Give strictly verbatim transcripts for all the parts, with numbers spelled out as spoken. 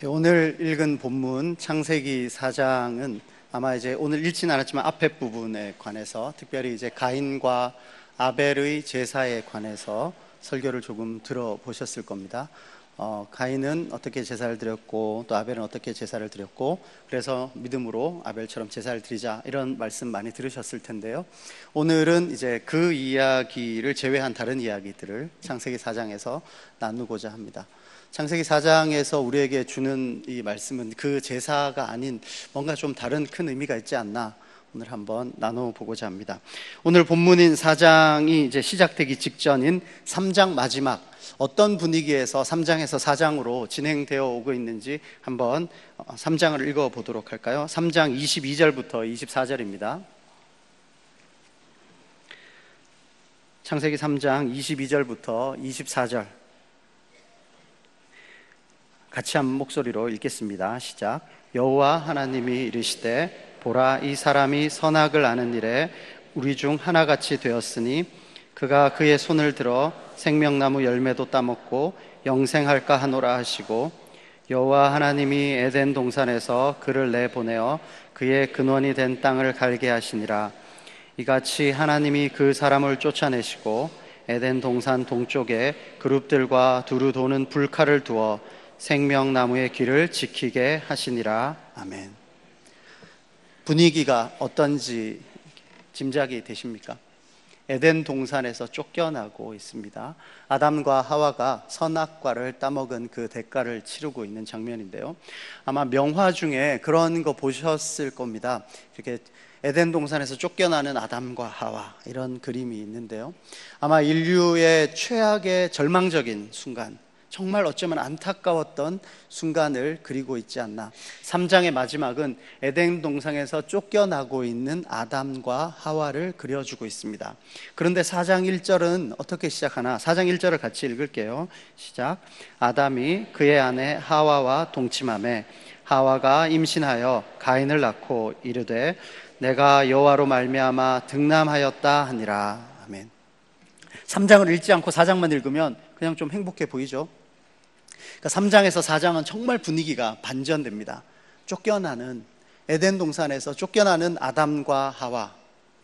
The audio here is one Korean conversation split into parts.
오늘 읽은 본문 창세기 사 장은 아마 이제 오늘 읽진 않았지만 앞에 부분에 관해서 특별히 이제 가인과 아벨의 제사에 관해서 설교를 조금 들어보셨을 겁니다. 어, 가인은 어떻게 제사를 드렸고 또 아벨은 어떻게 제사를 드렸고 그래서 믿음으로 아벨처럼 제사를 드리자 이런 말씀 많이 들으셨을 텐데요. 오늘은 이제 그 이야기를 제외한 다른 이야기들을 창세기 사 장에서 나누고자 합니다. 창세기 사 장에서 우리에게 주는 이 말씀은 그 제사가 아닌 뭔가 좀 다른 큰 의미가 있지 않나 오늘 한번 나눠보고자 합니다. 오늘 본문인 사 장이 이제 시작되기 직전인 삼 장 마지막 어떤 분위기에서 삼 장에서 사 장으로 진행되어 오고 있는지 한번 삼 장을 읽어보도록 할까요? 삼 장 이십이 절부터 이십사 절입니다. 창세기 삼 장 이십이 절부터 이십사 절 같이 한 목소리로 읽겠습니다. 시작. 여호와 하나님이 이르시되 보라, 이 사람이 선악을 아는 일에 우리 중 하나같이 되었으니 그가 그의 손을 들어 생명나무 열매도 따먹고 영생할까 하노라 하시고, 여호와 하나님이 에덴 동산에서 그를 내보내어 그의 근원이 된 땅을 갈게 하시니라. 이같이 하나님이 그 사람을 쫓아내시고 에덴 동산 동쪽에 그룹들과 두루 도는 불칼을 두어 생명나무의 길을 지키게 하시니라. 아멘. 분위기가 어떤지 짐작이 되십니까? 에덴 동산에서 쫓겨나고 있습니다. 아담과 하와가 선악과를 따먹은 그 대가를 치르고 있는 장면인데요. 아마 명화 중에 그런 거 보셨을 겁니다. 이렇게 에덴 동산에서 쫓겨나는 아담과 하와 이런 그림이 있는데요. 아마 인류의 최악의 절망적인 순간, 정말 어쩌면 안타까웠던 순간을 그리고 있지 않나. 삼 장의 마지막은 에덴 동산에서 쫓겨나고 있는 아담과 하와를 그려주고 있습니다. 그런데 사 장 일 절은 어떻게 시작하나? 사 장 일 절을 같이 읽을게요. 시작. 아담이 그의 아내 하와와 동침하매 하와가 임신하여 가인을 낳고 이르되 내가 여호와로 말미암아 득남하였다 하니라. 아멘. 삼 장을 읽지 않고 사 장만 읽으면 그냥 좀 행복해 보이죠? 그러니까 삼 장에서 사 장은 정말 분위기가 반전됩니다. 쫓겨나는, 에덴 동산에서 쫓겨나는 아담과 하와.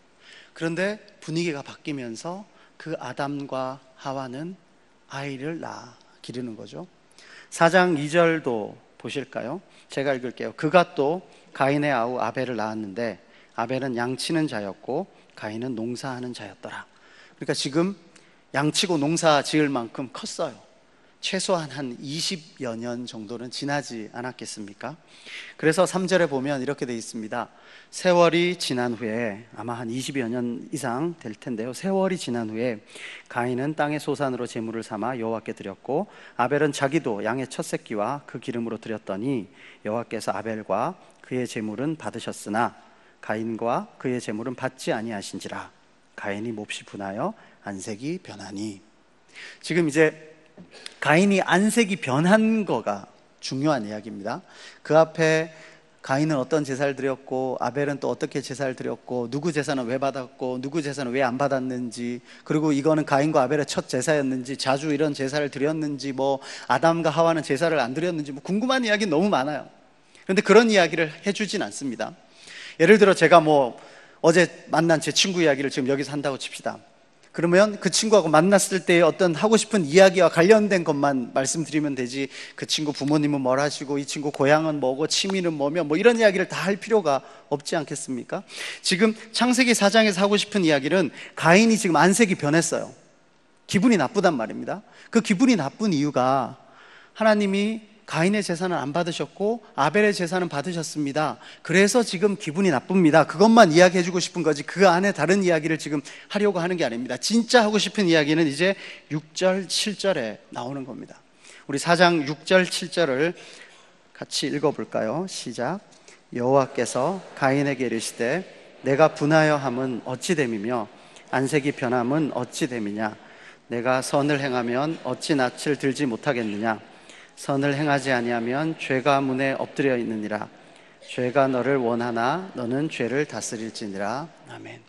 그런데 분위기가 바뀌면서 그 아담과 하와는 아이를 낳아 기르는 거죠. 사 장 이 절도 보실까요? 제가 읽을게요. 그가 또 가인의 아우 아벨을 낳았는데 아벨은 양치는 자였고 가인은 농사하는 자였더라. 그러니까 지금 양치고 농사 지을 만큼 컸어요. 최소한 한 이십여 년 정도는 지나지 않았겠습니까? 그래서 삼 절에 보면 이렇게 되어 있습니다. 세월이 지난 후에, 아마 한 이십여 년 이상 될 텐데요. 세월이 지난 후에 가인은 땅의 소산으로 제물을 삼아 여호와께 드렸고 아벨은 자기도 양의 첫 새끼와 그 기름으로 드렸더니 여호와께서 아벨과 그의 제물은 받으셨으나 가인과 그의 제물은 받지 아니하신지라. 가인이 몹시 분하여 안색이 변하니. 지금 이제 가인이 안색이 변한 거가 중요한 이야기입니다. 그 앞에 가인은 어떤 제사를 드렸고 아벨은 또 어떻게 제사를 드렸고 누구 제사는 왜 받았고 누구 제사는 왜 안 받았는지, 그리고 이거는 가인과 아벨의 첫 제사였는지 자주 이런 제사를 드렸는지, 뭐 아담과 하와는 제사를 안 드렸는지, 뭐 궁금한 이야기 너무 많아요. 그런데 그런 이야기를 해주진 않습니다. 예를 들어 제가 뭐 어제 만난 제 친구 이야기를 지금 여기서 한다고 칩시다. 그러면 그 친구하고 만났을 때 어떤 하고 싶은 이야기와 관련된 것만 말씀드리면 되지, 그 친구 부모님은 뭘 하시고 이 친구 고향은 뭐고 취미는 뭐며 뭐 이런 이야기를 다 할 필요가 없지 않겠습니까? 지금 창세기 사 장에서 하고 싶은 이야기는 가인이 지금 안색이 변했어요. 기분이 나쁘단 말입니다. 그 기분이 나쁜 이유가 하나님이 가인의 제사는 안 받으셨고 아벨의 제사는 받으셨습니다. 그래서 지금 기분이 나쁩니다. 그것만 이야기해주고 싶은 거지 그 안에 다른 이야기를 지금 하려고 하는 게 아닙니다. 진짜 하고 싶은 이야기는 이제 육 절, 칠 절에 나오는 겁니다. 우리 사 장 육 절, 칠 절을 같이 읽어볼까요? 시작. 여호와께서 가인에게 이르시되 내가 분하여 함은 어찌 됨이며 안색이 변함은 어찌 됨이냐. 내가 선을 행하면 어찌 낯을 들지 못하겠느냐. 선을 행하지 아니하면 죄가 문에 엎드려 있느니라. 죄가 너를 원하나 너는 죄를 다스릴지니라. 아멘.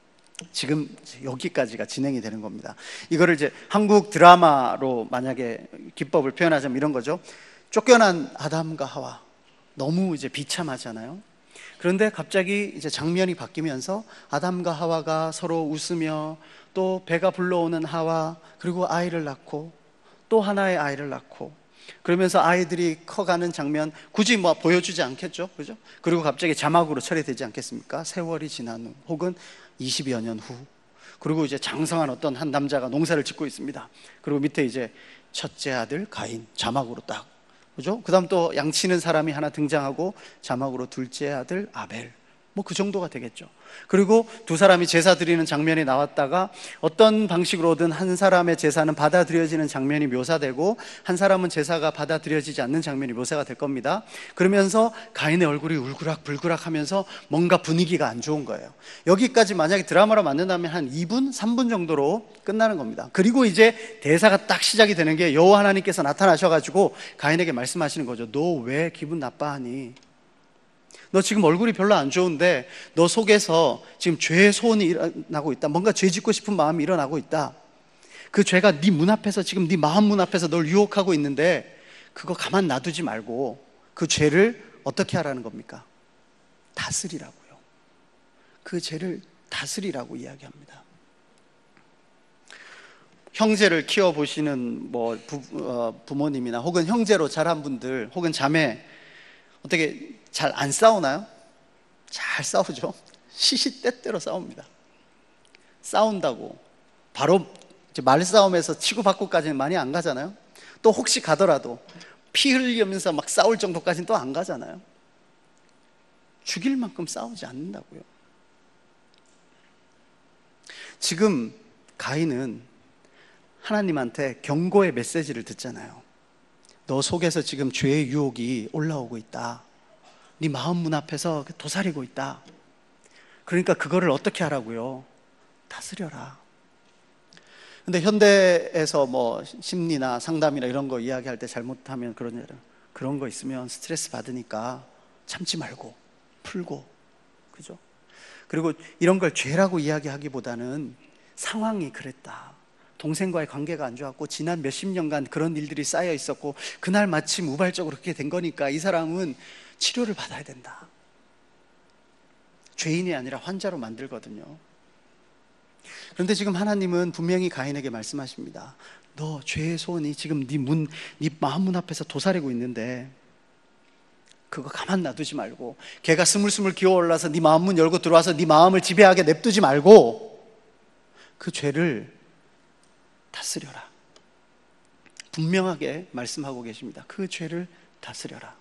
지금 여기까지가 진행이 되는 겁니다. 이거를 이제 한국 드라마로 만약에 기법을 표현하자면 이런 거죠. 쫓겨난 아담과 하와, 너무 이제 비참하잖아요. 그런데 갑자기 이제 장면이 바뀌면서 아담과 하와가 서로 웃으며 또 배가 불러오는 하와, 그리고 아이를 낳고 또 하나의 아이를 낳고, 그러면서 아이들이 커가는 장면 굳이 뭐 보여주지 않겠죠, 그죠? 그리고 갑자기 자막으로 처리되지 않겠습니까? 세월이 지난 후, 혹은 이십여 년 후, 그리고 이제 장성한 어떤 한 남자가 농사를 짓고 있습니다. 그리고 밑에 이제 첫째 아들 가인, 자막으로 딱, 그죠? 그 다음 또 양치는 사람이 하나 등장하고 자막으로 둘째 아들 아벨, 뭐 그 정도가 되겠죠. 그리고 두 사람이 제사 드리는 장면이 나왔다가 어떤 방식으로든 한 사람의 제사는 받아들여지는 장면이 묘사되고 한 사람은 제사가 받아들여지지 않는 장면이 묘사가 될 겁니다. 그러면서 가인의 얼굴이 울그락불그락 하면서 뭔가 분위기가 안 좋은 거예요. 여기까지 만약에 드라마로 만든다면 한 이 분, 삼 분 정도로 끝나는 겁니다. 그리고 이제 대사가 딱 시작이 되는 게 여호와 하나님께서 나타나셔가지고 가인에게 말씀하시는 거죠. 너 왜 기분 나빠하니? 너 지금 얼굴이 별로 안 좋은데 너 속에서 지금 죄의 소원이 일어나고 있다. 뭔가 죄 짓고 싶은 마음이 일어나고 있다. 그 죄가 네 문 앞에서, 지금 네 마음 문 앞에서 널 유혹하고 있는데 그거 가만 놔두지 말고 그 죄를 어떻게 하라는 겁니까? 다스리라고요. 그 죄를 다스리라고 이야기합니다. 형제를 키워보시는 뭐 부, 어, 부모님이나 혹은 형제로 자란 분들 혹은 자매, 어떻게 잘 안 싸우나요? 잘 싸우죠. 시시때때로 싸웁니다. 싸운다고 바로 이제 말싸움에서 치고받고까지는 많이 안 가잖아요. 또 혹시 가더라도 피 흘리면서 막 싸울 정도까지는 또 안 가잖아요. 죽일 만큼 싸우지 않는다고요. 지금 가인은 하나님한테 경고의 메시지를 듣잖아요. 너 속에서 지금 죄의 유혹이 올라오고 있다. 네 마음 문 앞에서 도사리고 있다. 그러니까 그거를 어떻게 하라고요? 다스려라. 근데 현대에서 뭐 심리나 상담이나 이런 거 이야기할 때 잘못하면 그런 그런 거 있으면 스트레스 받으니까 참지 말고 풀고, 그죠? 그리고 이런 걸 죄라고 이야기하기보다는 상황이 그랬다. 동생과의 관계가 안 좋았고 지난 몇십 년간 그런 일들이 쌓여 있었고 그날 마침 우발적으로 그렇게 된 거니까 이 사람은 치료를 받아야 된다. 죄인이 아니라 환자로 만들거든요. 그런데 지금 하나님은 분명히 가인에게 말씀하십니다. 너 죄의 소원이 지금 네 문, 네 마음 문 앞에서 도사리고 있는데 그거 가만 놔두지 말고, 걔가 스물스물 기어올라서 네 마음 문 열고 들어와서 네 마음을 지배하게 냅두지 말고 그 죄를 다스려라. 분명하게 말씀하고 계십니다. 그 죄를 다스려라.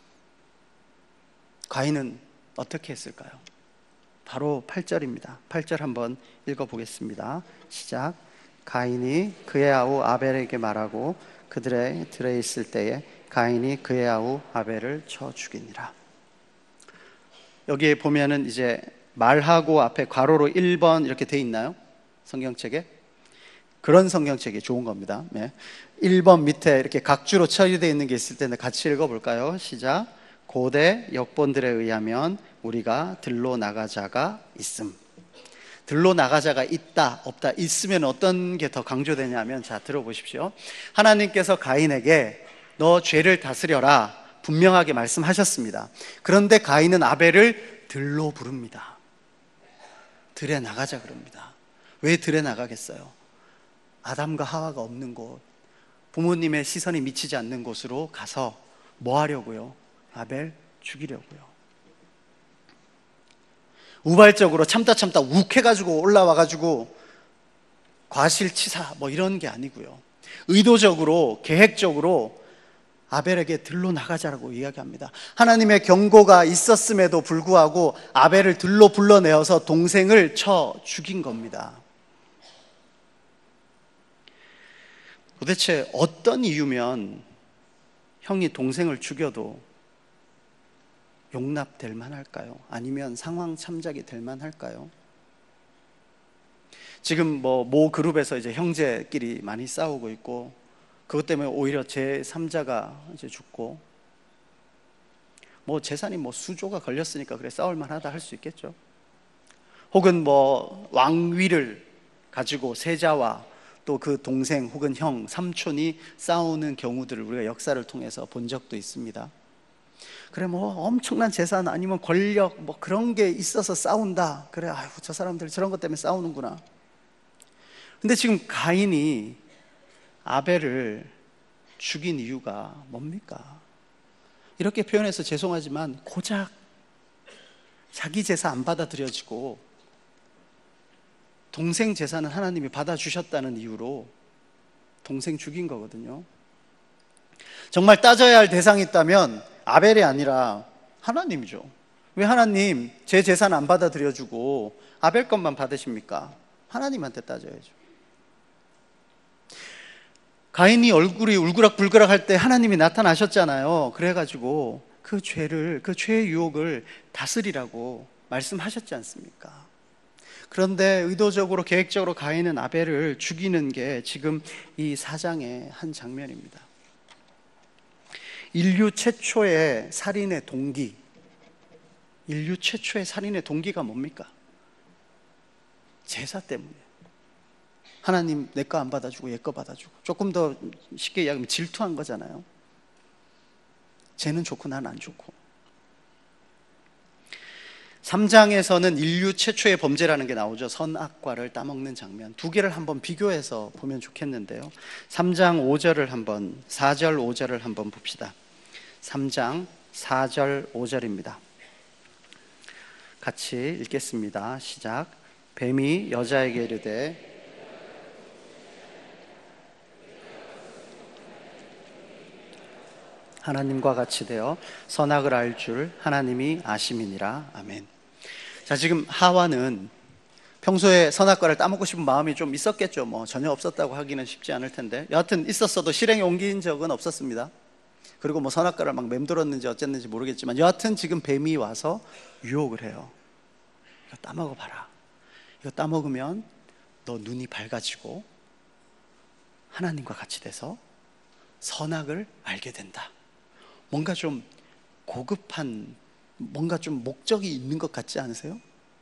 가인은 어떻게 했을까요? 바로 팔 절입니다. 팔 절 한번 읽어보겠습니다. 시작. 가인이 그의 아우 아벨에게 말하고 그들의 들에 있을 때에 가인이 그의 아우 아벨을 쳐 죽이니라. 여기에 보면은 이제 말하고 앞에 괄호로 일 번 이렇게 돼 있나요? 성경책에? 그런 성경책이 좋은 겁니다. 네. 일 번 밑에 이렇게 각주로 처리되어 있는 게 있을 텐데 같이 읽어볼까요? 시작. 고대 역본들에 의하면 우리가 들로 나가자가 있음. 들로 나가자가 있다, 없다, 있으면 어떤 게 더 강조되냐면, 자, 들어보십시오. 하나님께서 가인에게 너 죄를 다스려라 분명하게 말씀하셨습니다. 그런데 가인은 아벨을 들로 부릅니다. 들에 나가자 그럽니다. 왜 들에 나가겠어요? 아담과 하와가 없는 곳, 부모님의 시선이 미치지 않는 곳으로 가서 뭐 하려고요? 아벨 죽이려고요. 우발적으로 참다 참다 욱해가지고 올라와가지고 과실치사 뭐 이런 게 아니고요. 의도적으로 계획적으로 아벨에게 들로 나가자라고 이야기합니다. 하나님의 경고가 있었음에도 불구하고 아벨을 들로 불러내어서 동생을 쳐 죽인 겁니다. 도대체 어떤 이유면 형이 동생을 죽여도 용납될 만할까요? 아니면 상황 참작이 될 만할까요? 지금 뭐 모 그룹에서 이제 형제끼리 많이 싸우고 있고, 그것 때문에 오히려 제삼자가 이제 죽고, 뭐 재산이 뭐 수조가 걸렸으니까 그래 싸울 만하다 할 수 있겠죠. 혹은 뭐 왕위를 가지고 세자와 또 그 동생 혹은 형, 삼촌이 싸우는 경우들을 우리가 역사를 통해서 본 적도 있습니다. 그래 뭐 엄청난 재산 아니면 권력 뭐 그런 게 있어서 싸운다. 그래 아유 저 사람들 저런 것 때문에 싸우는구나. 근데 지금 가인이 아벨을 죽인 이유가 뭡니까? 이렇게 표현해서 죄송하지만 고작 자기 제사 안 받아들여지고 동생 제사는 하나님이 받아주셨다는 이유로 동생 죽인 거거든요. 정말 따져야 할 대상이 있다면 아벨이 아니라 하나님이죠. 왜 하나님 제 제사는 안 받아들여주고 아벨 것만 받으십니까? 하나님한테 따져야죠. 가인이 얼굴이 울그락불그락 할 때 하나님이 나타나셨잖아요. 그래가지고 그 죄를, 그 죄의 유혹을 다스리라고 말씀하셨지 않습니까? 그런데 의도적으로 계획적으로 가인은 아벨을 죽이는 게 지금 이 사장의 한 장면입니다. 인류 최초의 살인의 동기, 인류 최초의 살인의 동기가 뭡니까? 제사 때문에. 하나님 내 거 안 받아주고 얘 거 받아주고. 조금 더 쉽게 이야기하면 질투한 거잖아요. 쟤는 좋고 난 안 좋고. 삼 장에서는 인류 최초의 범죄라는 게 나오죠. 선악과를 따먹는 장면. 두 개를 한번 비교해서 보면 좋겠는데요. 삼 장 오 절을 한번, 사 절 오 절을 한번 봅시다. 삼 장 사 절 오 절입니다. 같이 읽겠습니다. 시작. 뱀이 여자에게 이르되 하나님과 같이 되어 선악을 알 줄 하나님이 아심이니라. 아멘. 자, 지금 하와는 평소에 선악과를 따먹고 싶은 마음이 좀 있었겠죠. 뭐 전혀 없었다고 하기는 쉽지 않을 텐데 여하튼 있었어도 실행에 옮긴 적은 없었습니다. 그리고 뭐 선악과를 막 맴돌았는지 어쨌는지 모르겠지만 여하튼 지금 뱀이 와서 유혹을 해요. 이거 따먹어봐라. 이거 따먹으면 너 눈이 밝아지고 하나님과 같이 돼서 선악을 알게 된다. 뭔가 좀 고급한, 뭔가 좀 목적이 있는 것 같지 않으세요?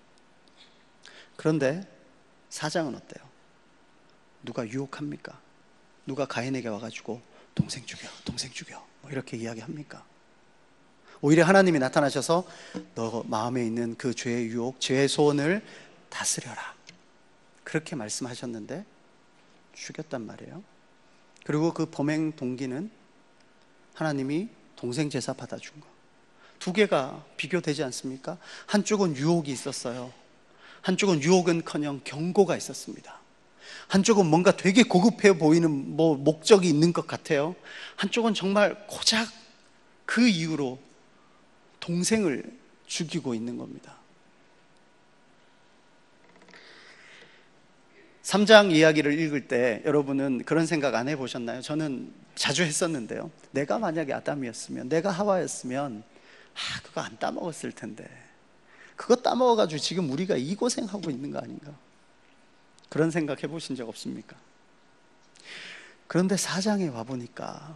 그런데 사장은 어때요? 누가 유혹합니까? 누가 가인에게 와가지고 동생 죽여, 동생 죽여 뭐 이렇게 이야기합니까? 오히려 하나님이 나타나셔서 너 마음에 있는 그 죄의 유혹, 죄의 소원을 다스려라 그렇게 말씀하셨는데 죽였단 말이에요. 그리고 그 범행 동기는 하나님이 동생 제사 받아준 거. 두 개가 비교되지 않습니까? 한쪽은 유혹이 있었어요. 한쪽은 유혹은커녕 경고가 있었습니다. 한쪽은 뭔가 되게 고급해 보이는 뭐 목적이 있는 것 같아요. 한쪽은 정말 고작 그 이유로 동생을 죽이고 있는 겁니다. 삼 장 이야기를 읽을 때 여러분은 그런 생각 안 해보셨나요? 저는 자주 했었는데요. 내가 만약에 아담이었으면, 내가 하와였으면 아 그거 안 따먹었을 텐데 그거 따먹어가지고 지금 우리가 이 고생하고 있는 거 아닌가? 그런 생각 해보신 적 없습니까? 그런데 사 장에 와보니까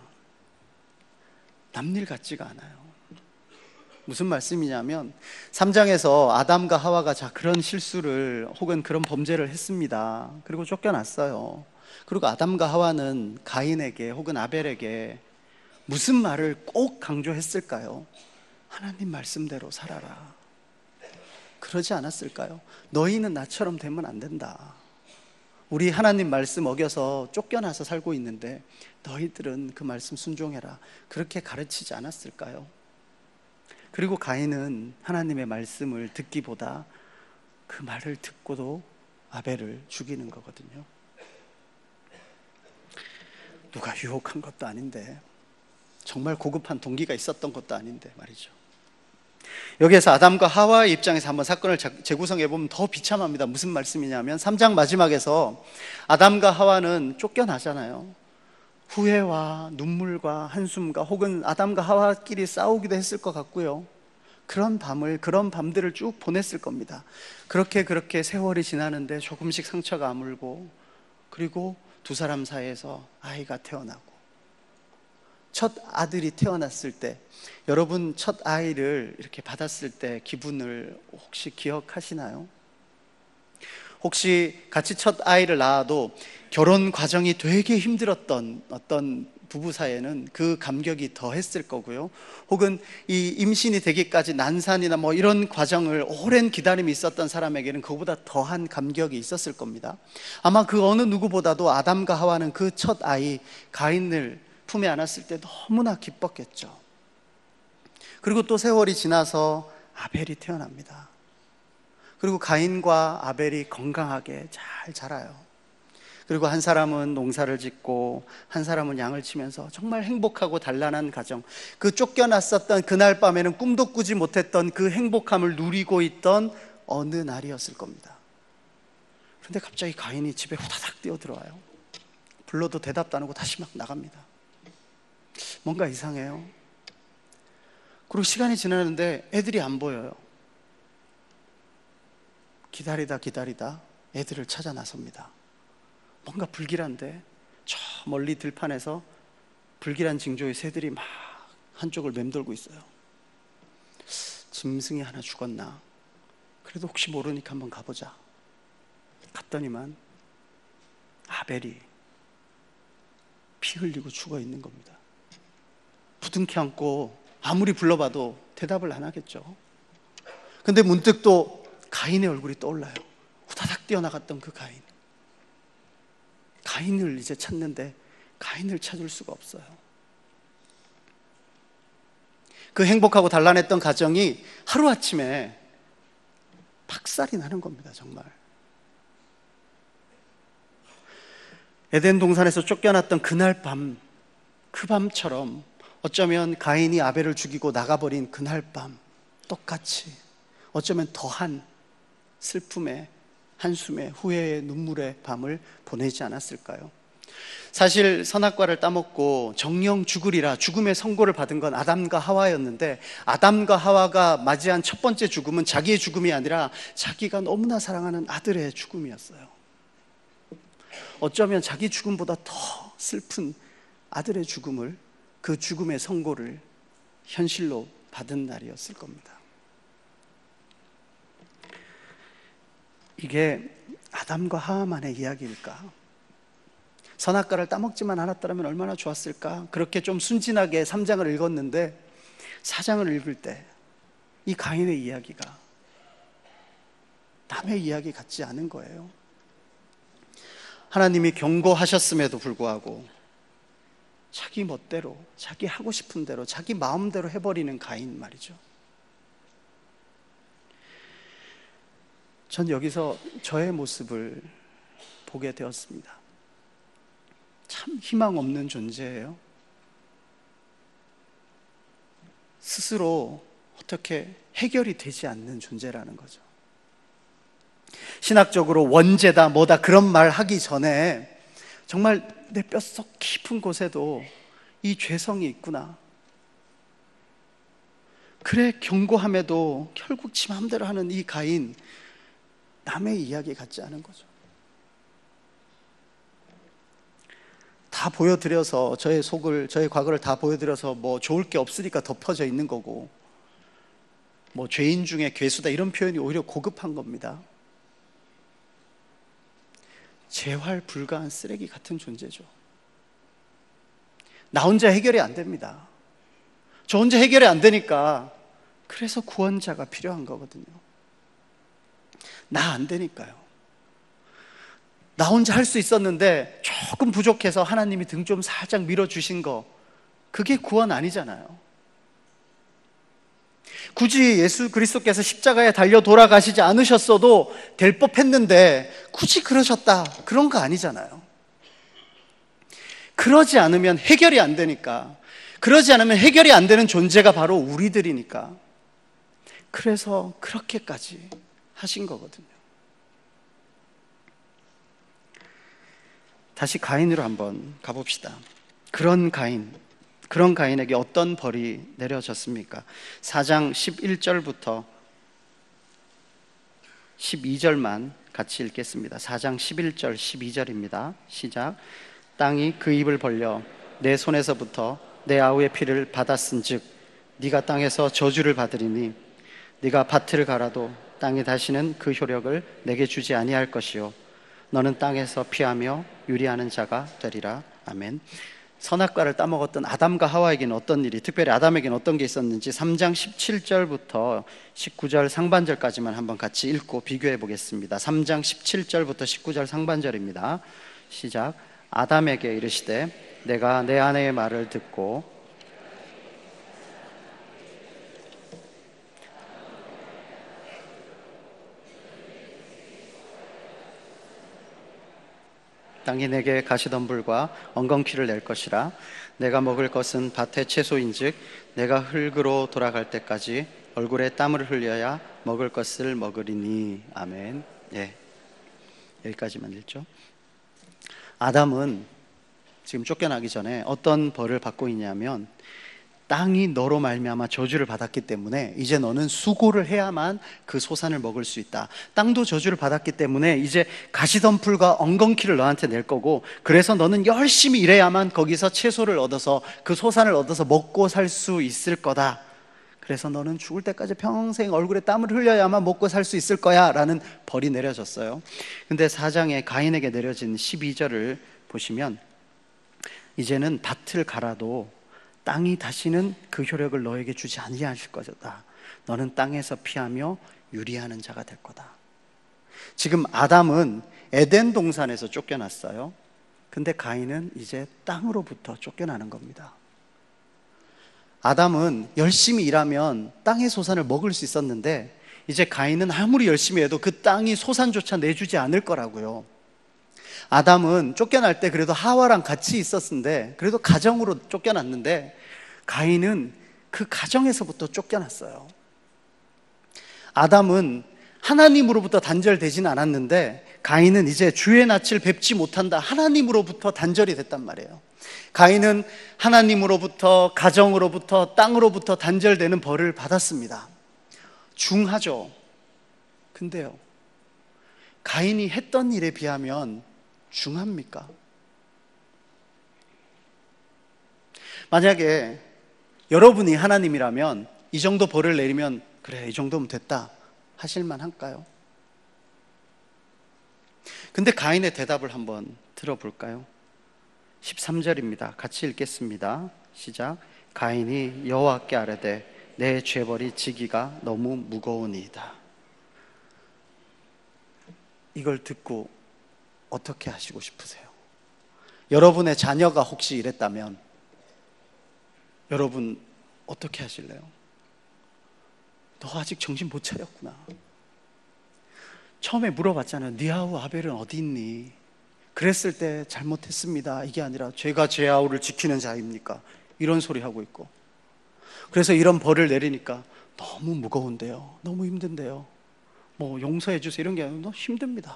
남일 같지가 않아요. 무슨 말씀이냐면 삼 장에서 아담과 하와가 자 그런 실수를 혹은 그런 범죄를 했습니다. 그리고 쫓겨났어요. 그리고 아담과 하와는 가인에게 혹은 아벨에게 무슨 말을 꼭 강조했을까요? 하나님 말씀대로 살아라. 그러지 않았을까요? 너희는 나처럼 되면 안 된다. 우리 하나님 말씀 어겨서 쫓겨나서 살고 있는데 너희들은 그 말씀 순종해라. 그렇게 가르치지 않았을까요? 그리고 가인은 하나님의 말씀을 듣기보다 그 말을 듣고도 아벨을 죽이는 거거든요. 누가 유혹한 것도 아닌데 정말 고급한 동기가 있었던 것도 아닌데 말이죠. 여기에서 아담과 하와의 입장에서 한번 사건을 재구성해 보면 더 비참합니다. 무슨 말씀이냐면 삼 장 마지막에서 아담과 하와는 쫓겨나잖아요. 후회와 눈물과 한숨과 혹은 아담과 하와끼리 싸우기도 했을 것 같고요. 그런 밤을, 그런 밤들을 쭉 보냈을 겁니다. 그렇게 그렇게 세월이 지나는데 조금씩 상처가 아물고 그리고 두 사람 사이에서 아이가 태어나고 첫 아들이 태어났을 때 여러분 첫 아이를 이렇게 받았을 때 기분을 혹시 기억하시나요? 혹시 같이 첫 아이를 낳아도 결혼 과정이 되게 힘들었던 어떤 부부 사이에는 그 감격이 더했을 거고요. 혹은 이 임신이 되기까지 난산이나 뭐 이런 과정을 오랜 기다림이 있었던 사람에게는 그보다 더한 감격이 있었을 겁니다. 아마 그 어느 누구보다도 아담과 하와는 그 첫 아이 가인을 품에 안았을 때 너무나 기뻤겠죠. 그리고 또 세월이 지나서 아벨이 태어납니다. 그리고 가인과 아벨이 건강하게 잘 자라요. 그리고 한 사람은 농사를 짓고 한 사람은 양을 치면서 정말 행복하고 단란한 가정, 그 쫓겨났었던 그날 밤에는 꿈도 꾸지 못했던 그 행복함을 누리고 있던 어느 날이었을 겁니다. 그런데 갑자기 가인이 집에 후다닥 뛰어들어와요. 불러도 대답도 안 하고 다시 막 나갑니다. 뭔가 이상해요. 그리고 시간이 지나는데 애들이 안 보여요. 기다리다 기다리다 애들을 찾아 나섭니다. 뭔가 불길한데 저 멀리 들판에서 불길한 징조의 새들이 막 한쪽을 맴돌고 있어요. 짐승이 하나 죽었나? 그래도 혹시 모르니까 한번 가보자. 갔더니만 아벨이 피 흘리고 죽어 있는 겁니다. 부둥켜 안고 아무리 불러봐도 대답을 안 하겠죠. 근데 문득 또 가인의 얼굴이 떠올라요. 후다닥 뛰어나갔던 그 가인. 가인을 이제 찾는데 가인을 찾을 수가 없어요. 그 행복하고 단란했던 가정이 하루아침에 박살이 나는 겁니다. 정말. 에덴 동산에서 쫓겨났던 그날 밤, 그 밤처럼 어쩌면 가인이 아벨을 죽이고 나가버린 그날 밤 똑같이 어쩌면 더한 슬픔의 한숨의 후회의 눈물의 밤을 보내지 않았을까요? 사실 선악과를 따먹고 정령 죽으리라 죽음의 선고를 받은 건 아담과 하와였는데, 아담과 하와가 맞이한 첫 번째 죽음은 자기의 죽음이 아니라 자기가 너무나 사랑하는 아들의 죽음이었어요. 어쩌면 자기 죽음보다 더 슬픈 아들의 죽음을, 그 죽음의 선고를 현실로 받은 날이었을 겁니다. 이게 아담과 하와만의 이야기일까? 선악과를 따먹지만 않았더라면 얼마나 좋았을까? 그렇게 좀 순진하게 삼 장을 읽었는데 사 장을 읽을 때 이 가인의 이야기가 남의 이야기 같지 않은 거예요. 하나님이 경고하셨음에도 불구하고 자기 멋대로, 자기 하고 싶은 대로, 자기 마음대로 해버리는 가인 말이죠. 전 여기서 저의 모습을 보게 되었습니다. 참 희망 없는 존재예요. 스스로 어떻게 해결이 되지 않는 존재라는 거죠. 신학적으로 원죄다 뭐다 그런 말 하기 전에 정말 내 뼛속 깊은 곳에도 이 죄성이 있구나. 그래 경고함에도 결국 지 마음대로 하는 이 가인, 남의 이야기 같지 않은 거죠. 다 보여드려서 저의 속을, 저의 과거를 다 보여드려서 뭐 좋을 게 없으니까 덮어져 있는 거고, 뭐 죄인 중에 괴수다 이런 표현이 오히려 고급한 겁니다. 재활 불가한 쓰레기 같은 존재죠. 나 혼자 해결이 안 됩니다. 저 혼자 해결이 안 되니까 그래서 구원자가 필요한 거거든요. 나 안 되니까요. 나 혼자 할 수 있었는데 조금 부족해서 하나님이 등 좀 살짝 밀어주신 거, 그게 구원 아니잖아요. 굳이 예수 그리스도께서 십자가에 달려 돌아가시지 않으셨어도 될 법했는데 굳이 그러셨다, 그런 거 아니잖아요. 그러지 않으면 해결이 안 되니까, 그러지 않으면 해결이 안 되는 존재가 바로 우리들이니까, 그래서 그렇게까지 하신 거거든요. 다시 가인으로 한번 가봅시다. 그런 가인, 그런 가인에게 어떤 벌이 내려졌습니까? 사 장 십일 절부터 십이 절만 같이 읽겠습니다. 사 장 십일 절 십이 절입니다. 시작. 땅이 그 입을 벌려 내 손에서부터 내 아우의 피를 받았은즉 네가 땅에서 저주를 받으리니 네가 밭을 갈아도 땅이 다시는 그 효력을 내게 주지 아니할 것이요 너는 땅에서 피하며 유리하는 자가 되리라. 아멘. 선악과를 따먹었던 아담과 하와에게는 어떤 일이, 특별히 아담에게는 어떤 게 있었는지 삼 장 십칠 절부터 십구 절 상반절까지만 한번 같이 읽고 비교해 보겠습니다. 삼 장 십칠 절부터 십구 절 상반절입니다. 시작. 아담에게 이르시되 내가 내 아내의 말을 듣고 땅이 내게 가시덤불과 엉겅퀴를 낼 것이라. 내가 먹을 것은 밭의 채소인즉 내가 흙으로 돌아갈 때까지 얼굴에 땀을 흘려야 먹을 것을 먹으리니. 아멘. 예, 여기까지만 읽죠. 아담은 지금 쫓겨나기 전에 어떤 벌을 받고 있냐면, 땅이 너로 말미암아 저주를 받았기 때문에 이제 너는 수고를 해야만 그 소산을 먹을 수 있다. 땅도 저주를 받았기 때문에 이제 가시덤불과 엉겅퀴를 너한테 낼 거고, 그래서 너는 열심히 일해야만 거기서 채소를 얻어서 그 소산을 얻어서 먹고 살 수 있을 거다. 그래서 너는 죽을 때까지 평생 얼굴에 땀을 흘려야만 먹고 살 수 있을 거야 라는 벌이 내려졌어요. 근데 사 장에 가인에게 내려진 십이 절을 보시면, 이제는 밭을 갈아도 땅이 다시는 그 효력을 너에게 주지 아니하실 것이다. 너는 땅에서 피하며 유리하는 자가 될 거다. 지금 아담은 에덴 동산에서 쫓겨났어요. 근데 가인은 이제 땅으로부터 쫓겨나는 겁니다. 아담은 열심히 일하면 땅의 소산을 먹을 수 있었는데, 이제 가인은 아무리 열심히 해도 그 땅이 소산조차 내주지 않을 거라고요. 아담은 쫓겨날 때 그래도 하와랑 같이 있었는데, 그래도 가정으로 쫓겨났는데, 가인은 그 가정에서부터 쫓겨났어요. 아담은 하나님으로부터 단절되지는 않았는데, 가인은 이제 주의 낯을 뵙지 못한다, 하나님으로부터 단절이 됐단 말이에요. 가인은 하나님으로부터, 가정으로부터, 땅으로부터 단절되는 벌을 받았습니다. 중하죠. 근데요, 가인이 했던 일에 비하면 중합니까? 만약에 여러분이 하나님이라면 이 정도 벌을 내리면 그래, 이 정도면 됐다 하실만 할까요? 근데 가인의 대답을 한번 들어볼까요? 십삼 절입니다. 같이 읽겠습니다. 시작. 가인이 여호와께 아뢰되 내 죄벌이 지기가 너무 무거우니이다. 이걸 듣고 어떻게 하시고 싶으세요? 여러분의 자녀가 혹시 이랬다면 여러분 어떻게 하실래요? 너 아직 정신 못 차렸구나. 처음에 물어봤잖아요. 네 아우 아벨은 어디 있니? 그랬을 때 잘못했습니다 이게 아니라 제가 제 아우를 지키는 자입니까? 이런 소리 하고 있고, 그래서 이런 벌을 내리니까 너무 무거운데요, 너무 힘든데요, 뭐 용서해 주세요 이런 게 아니라 너무 힘듭니다.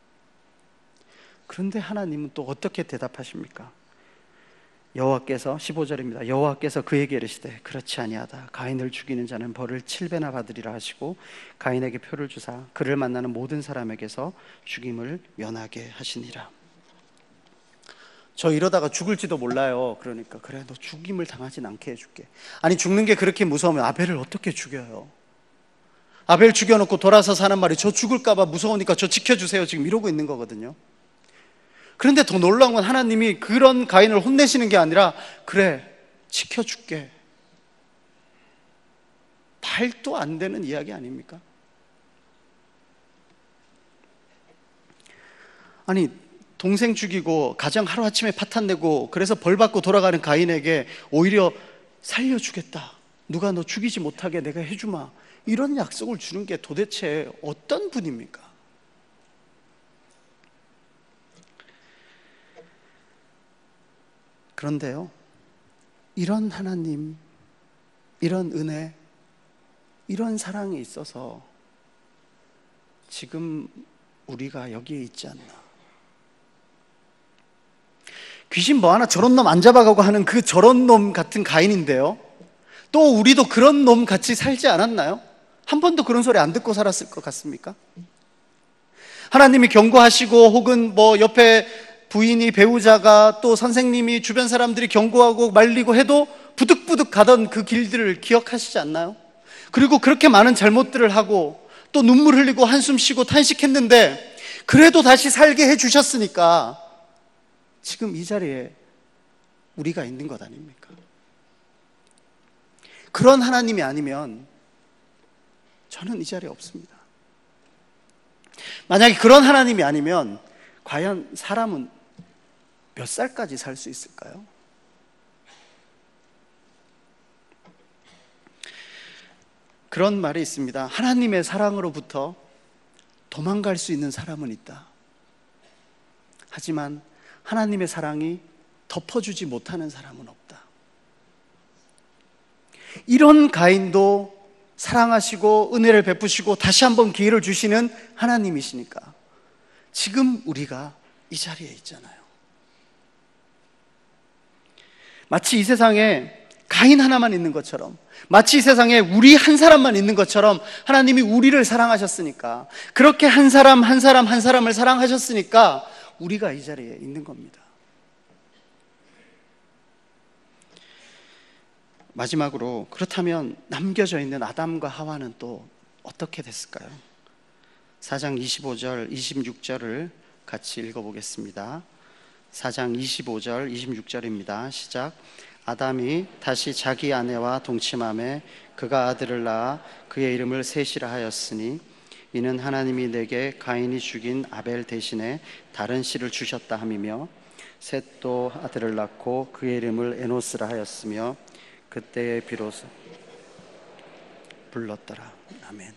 그런데 하나님은 또 어떻게 대답하십니까? 여호와께서 십오 절입니다. 여호와께서 그에게 이르시되 그렇지 아니하다. 가인을 죽이는 자는 벌을 칠 배나 받으리라 하시고 가인에게 표를 주사 그를 만나는 모든 사람에게서 죽임을 면하게 하시니라. 저 이러다가 죽을지도 몰라요. 그러니까 그래, 너 죽임을 당하진 않게 해줄게. 아니, 죽는 게 그렇게 무서우면 아벨을 어떻게 죽여요? 아벨 죽여놓고 돌아서 하는 말이 저 죽을까 봐 무서우니까 저 지켜주세요 지금 이러고 있는 거거든요. 그런데 더 놀라운 건 하나님이 그런 가인을 혼내시는 게 아니라 그래, 지켜줄게. 말도 안 되는 이야기 아닙니까? 아니, 동생 죽이고 가정 하루아침에 파탄내고 그래서 벌받고 돌아가는 가인에게 오히려 살려주겠다, 누가 너 죽이지 못하게 내가 해주마, 이런 약속을 주는 게 도대체 어떤 분입니까? 그런데요, 이런 하나님, 이런 은혜, 이런 사랑이 있어서 지금 우리가 여기에 있지 않나. 귀신 뭐 하나 저런 놈 안 잡아가고 하는 그 저런 놈 같은 가인인데요, 또 우리도 그런 놈 같이 살지 않았나요? 한 번도 그런 소리 안 듣고 살았을 것 같습니까? 하나님이 경고하시고 혹은 뭐 옆에 부인이, 배우자가, 또 선생님이, 주변 사람들이 경고하고 말리고 해도 부득부득 가던 그 길들을 기억하시지 않나요? 그리고 그렇게 많은 잘못들을 하고 또 눈물 흘리고 한숨 쉬고 탄식했는데 그래도 다시 살게 해주셨으니까 지금 이 자리에 우리가 있는 것 아닙니까? 그런 하나님이 아니면 저는 이 자리에 없습니다. 만약에 그런 하나님이 아니면 과연 사람은 몇 살까지 살 수 있을까요? 그런 말이 있습니다. 하나님의 사랑으로부터 도망갈 수 있는 사람은 있다. 하지만 하나님의 사랑이 덮어주지 못하는 사람은 없다. 이런 가인도 사랑하시고 은혜를 베푸시고 다시 한번 기회를 주시는 하나님이시니까 지금 우리가 이 자리에 있잖아요. 마치 이 세상에 가인 하나만 있는 것처럼, 마치 이 세상에 우리 한 사람만 있는 것처럼 하나님이 우리를 사랑하셨으니까, 그렇게 한 사람 한 사람 한 사람을 사랑하셨으니까 우리가 이 자리에 있는 겁니다. 마지막으로, 그렇다면 남겨져 있는 아담과 하와는 또 어떻게 됐을까요? 사 장 이십오 절 이십육 절을 같이 읽어보겠습니다. 사 장 이십오 절 이십육 절입니다. 시작. 아담이 다시 자기 아내와 동침하매 그가 아들을 낳아 그의 이름을 셋이라 하였으니 이는 하나님이 내게 가인이 죽인 아벨 대신에 다른 씨를 주셨다 함이며, 셋도 아들을 낳고 그의 이름을 에노스라 하였으며 그때에 비로소 불렀더라. 아멘.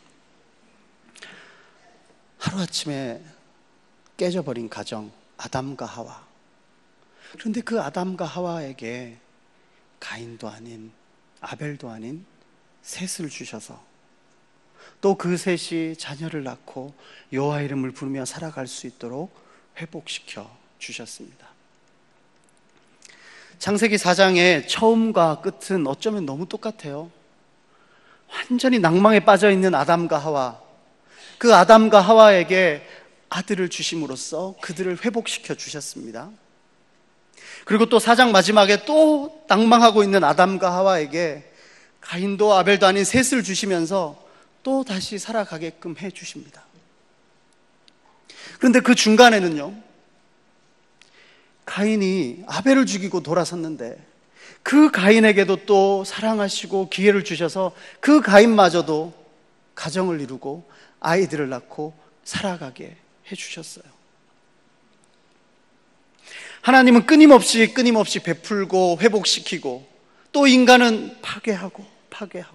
하루아침에 깨져버린 가정, 아담과 하와. 그런데 그 아담과 하와에게 가인도 아닌 아벨도 아닌 셋을 주셔서 또 그 셋이 자녀를 낳고 여호와 이름을 부르며 살아갈 수 있도록 회복시켜 주셨습니다. 창세기 사 장의 처음과 끝은 어쩌면 너무 똑같아요. 완전히 낭망에 빠져있는 아담과 하와, 그 아담과 하와에게 아들을 주심으로써 그들을 회복시켜 주셨습니다. 그리고 또 사 장 마지막에 또 낭망하고 있는 아담과 하와에게 가인도 아벨도 아닌 셋을 주시면서 또 다시 살아가게끔 해 주십니다. 그런데 그 중간에는요, 가인이 아벨을 죽이고 돌아섰는데 그 가인에게도 또 사랑하시고 기회를 주셔서 그 가인마저도 가정을 이루고 아이들을 낳고 살아가게 해주셨어요. 하나님은 끊임없이 끊임없이 베풀고 회복시키고, 또 인간은 파괴하고 파괴하고,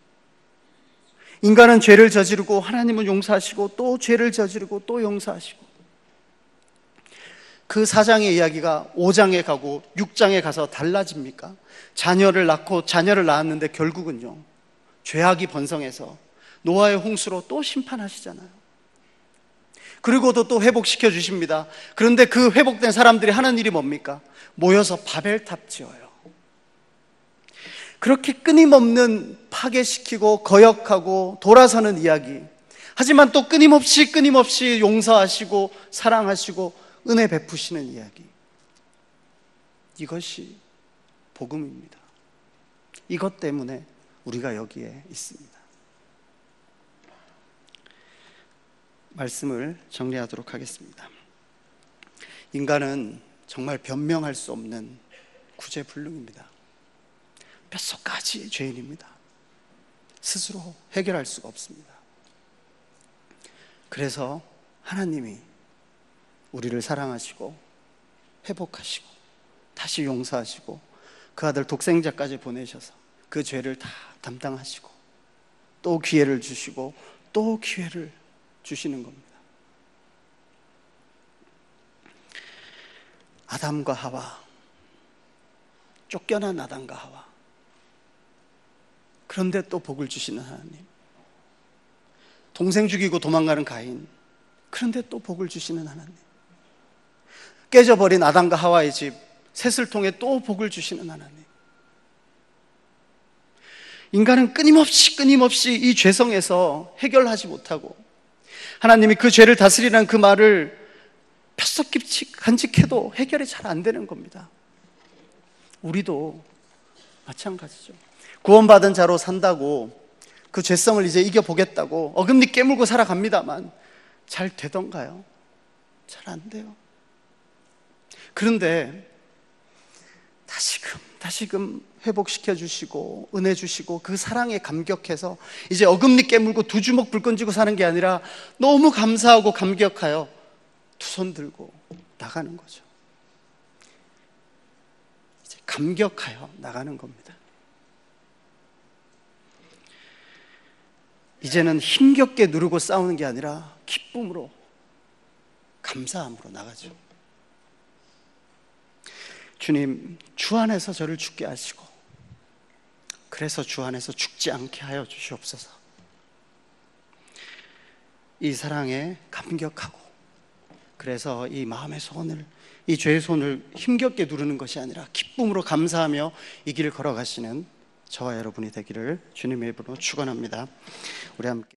인간은 죄를 저지르고 하나님은 용서하시고 또 죄를 저지르고 또 용서하시고, 그 사 장의 이야기가 오 장에 가고 육 장에 가서 달라집니까? 자녀를 낳고 자녀를 낳았는데 결국은요, 죄악이 번성해서 노아의 홍수로 또 심판하시잖아요. 그리고도 또 회복시켜 주십니다. 그런데 그 회복된 사람들이 하는 일이 뭡니까? 모여서 바벨탑 지어요. 그렇게 끊임없는 파괴시키고 거역하고 돌아서는 이야기, 하지만 또 끊임없이 끊임없이 용서하시고 사랑하시고 은혜 베푸시는 이야기, 이것이 복음입니다. 이것 때문에 우리가 여기에 있습니다. 말씀을 정리하도록 하겠습니다. 인간은 정말 변명할 수 없는 구제불능입니다. 뼛속까지 죄인입니다. 스스로 해결할 수가 없습니다. 그래서 하나님이 우리를 사랑하시고 회복하시고 다시 용서하시고 그 아들 독생자까지 보내셔서 그 죄를 다 담당하시고 또 기회를 주시고 또 기회를 주시는 겁니다. 아담과 하와, 쫓겨난 아담과 하와, 그런데 또 복을 주시는 하나님. 동생 죽이고 도망가는 가인, 그런데 또 복을 주시는 하나님. 깨져버린 아담과 하와의 집, 셋을 통해 또 복을 주시는 하나님. 인간은 끊임없이 끊임없이 이 죄성에서 해결하지 못하고, 하나님이 그 죄를 다스리라는 그 말을 뼛속 깊이 간직해도 해결이 잘 안 되는 겁니다. 우리도 마찬가지죠. 구원받은 자로 산다고 그 죄성을 이제 이겨보겠다고 어금니 깨물고 살아갑니다만 잘 되던가요? 잘 안 돼요. 그런데 다시금 다시금 회복시켜 주시고 은혜 주시고 그 사랑에 감격해서 이제 어금니 깨물고 두 주먹 불 건지고 사는 게 아니라 너무 감사하고 감격하여 두 손 들고 나가는 거죠. 이제 감격하여 나가는 겁니다. 이제는 힘겹게 누르고 싸우는 게 아니라 기쁨으로, 감사함으로 나가죠. 주님, 주 안에서 저를 죽게 하시고 그래서 주 안에서 죽지 않게 하여 주시옵소서. 이 사랑에 감격하고 그래서 이 마음의 손을, 이 죄의 손을 힘겹게 누르는 것이 아니라 기쁨으로 감사하며 이 길을 걸어가시는 저와 여러분이 되기를 주님의 이름으로 축원합니다. 우리 함께